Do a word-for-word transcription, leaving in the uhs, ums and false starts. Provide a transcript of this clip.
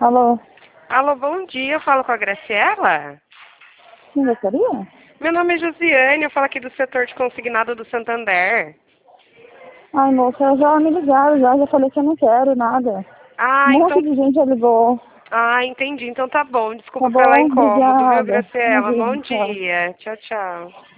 Alô? Alô, bom dia. Eu falo com a Graciela? Quem gostaria? Meu nome é Josiane, eu falo aqui do setor de consignado do Santander. Ai, moça, já me ligaram, já, já falei que eu não quero nada. Ah, Um monte então... de gente já ligou. Ah, entendi. Então tá bom. Tá Desculpa pelo bom? incômodo, viu, Obrigada. Graciela? Imagina, Bom tchau. dia. Tchau, tchau.